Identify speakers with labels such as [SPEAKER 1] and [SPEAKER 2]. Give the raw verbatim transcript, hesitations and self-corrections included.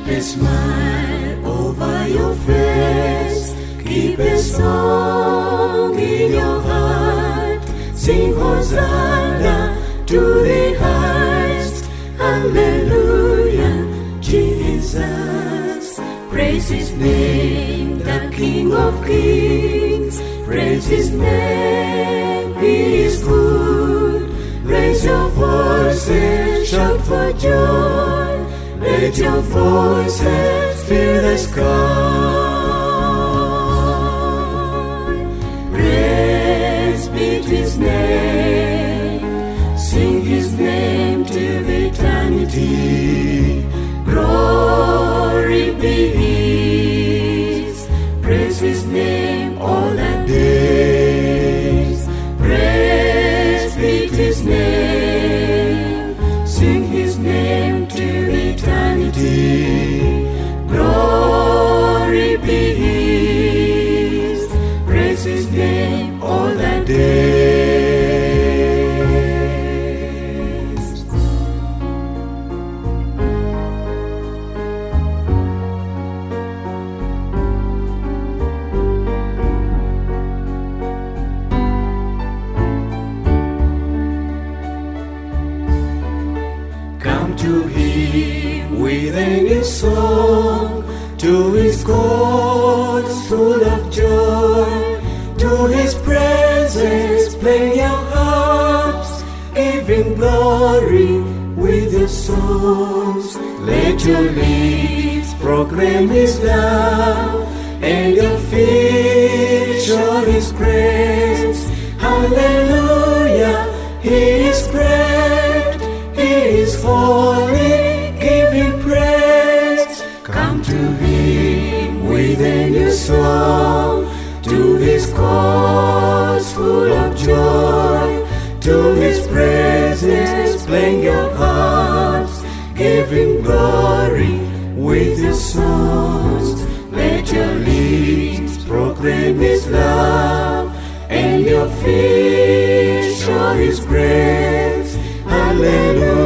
[SPEAKER 1] Keep a smile over your face, keep a song in your heart. Sing Hosanna to the highest, hallelujah, Jesus. Praise his name, the King of Kings. Praise his name, he is good. Raise your voices, shout for joy. Let your voices fill the sky. Praise be to his name. Sing his name till eternity. Glory be his. Praise his name all the days. Praise be to his name. Sing his name till eternity. Glory be his. Praise his name all the days. Come to him with a new song, to his courts full of joy, to his presence play your harps, give him glory with your songs. Let your lips proclaim his love, and your feet show his praise. Hallelujah, he is great, he is holy, give him praise. Come to him with a new song, to his cause full of joy, to his praises playing your harps, give him glory with your songs. Let your lips proclaim his love, and your feet show his grace. Hallelujah.